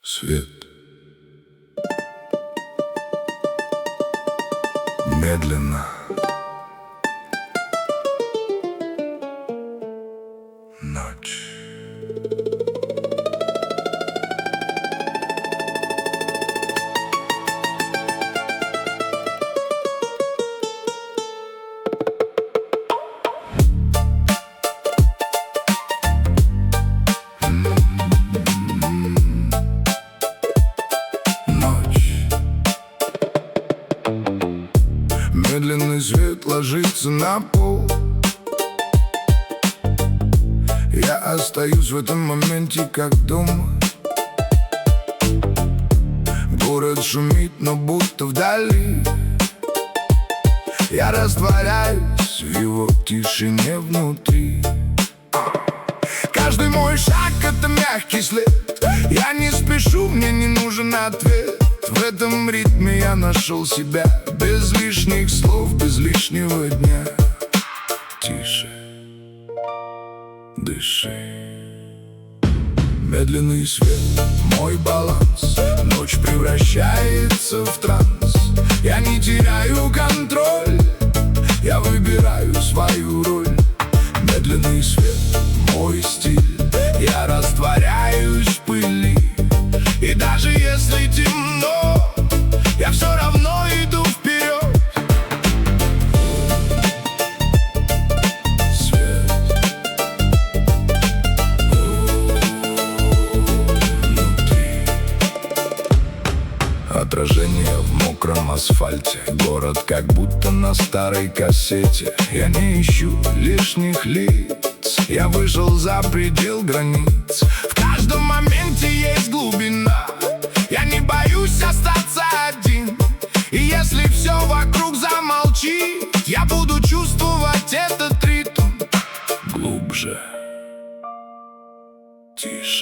Свет. Медленно. Ночь. Медленный свет ложится на пол. Я остаюсь в этом моменте, как дома. Город шумит, но будто вдали. Я растворяюсь в его тишине внутри. Каждый мой шаг — это мягкий след. Я не спешу, мне не нужен ответ. В этом ритме я нашел себя, без лишних слов, без лишнего дня. Тише, дыши. Медленный свет, мой баланс. Ночь превращается в транс. Я не теряю контроль, я выбираю свою роль. Медленный свет, мой стиль. Я растворяюсь в пыли. И даже если темно, я все равно иду вперед. Свет. Внутри. Отражение в мокром асфальте. Город как будто на старой кассете. Я не ищу лишних лиц. Я вышел за предел границ. В каждом моменте есть глубина. Я не боюсь остаться один. И если все вокруг замолчит, я буду чувствовать этот ритм. Глубже. Тише.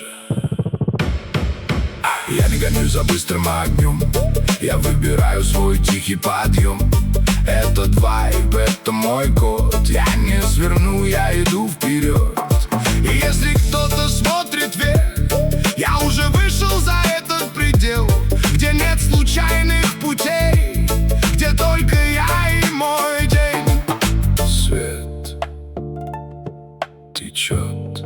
Я не гонюсь за быстрым огнем. Я выбираю свой тихий подъем. Этот вайб, это мой код. Я не сверну, я иду вперед. И если кто-то смотрит вверх, я уже вышел за этот предел, где нет случайных путей, где только я и мой день. Свет течет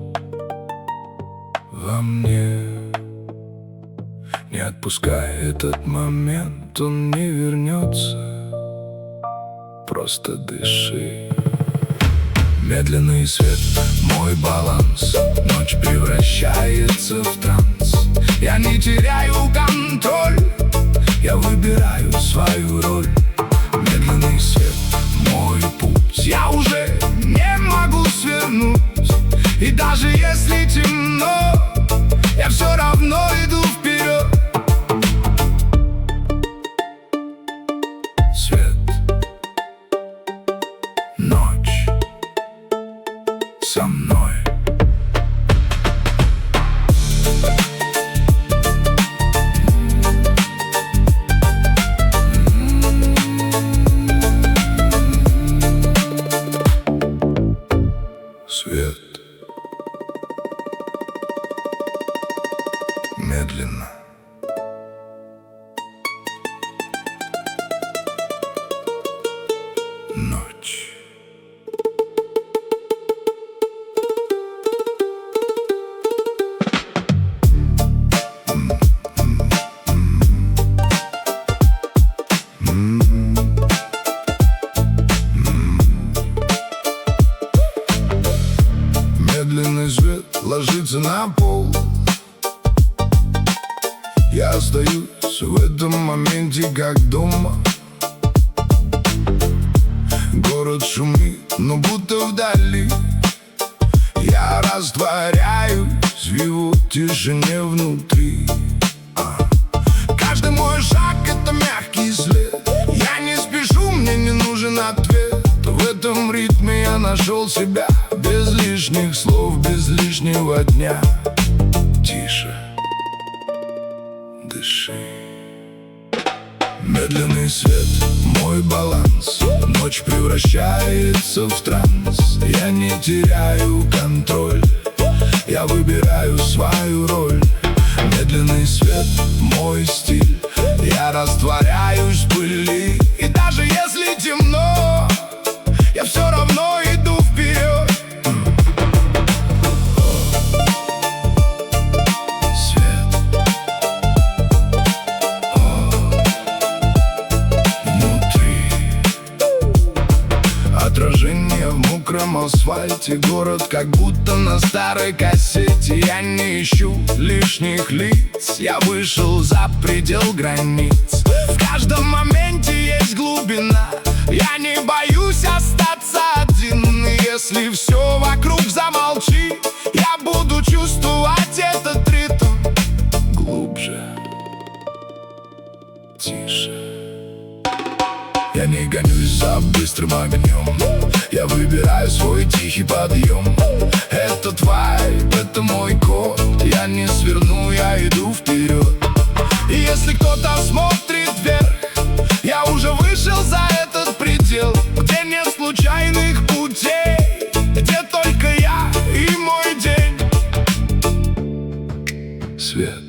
во мне. Не отпускай этот момент, он не вернется. Просто дыши. Медленный свет, мой баланс. Ночь превращается в транс. Я не теряю контроль, я выбираю свою роль. Медленный свет, мой путь. Я уже не могу свернуть. И даже если темно, я все равно иду вперед. Свет. Ночь. Со мной. Свет. Медленно. Ночь. Медленный свет ложится на пол. Я остаюсь в этом моменте, как дома. Город шумит, но будто вдали. Я растворяюсь в его тишине внутри. Каждый мой шаг — это мягкий след. Я не спешу, мне не нужен ответ. В этом ритме я нашел себя, без лишних слов, без лишнего дня. Тише. Дыши. Медленный свет, мой баланс. Ночь превращается в транс. Я не теряю контроль, я выбираю свою роль. Медленный свет, асфальте город, как будто на старой кассете. Я не ищу лишних лиц, я вышел за предел границ. В каждом моменте есть глубина, я не боюсь остаться один. Если все вокруг замолчит, я буду чувствовать этот ритм. Глубже, тише. Я не гонюсь за быстрым огнем, я выбираю свой тихий подъем. Этот вайб, это мой код, я не сверну, я иду вперед. И если кто-то смотрит вверх, я уже вышел за этот предел, где нет случайных путей, где только я и мой день. Свет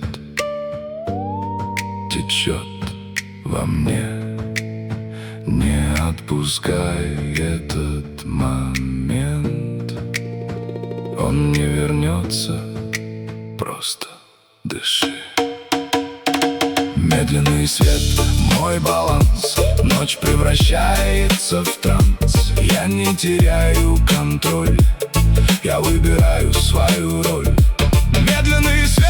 течет во мне, не отпускай этот момент. Он не вернется, просто дыши. Медленный свет, мой баланс, ночь превращается в транс. Я не теряю контроль, я выбираю свою роль. Медленный свет.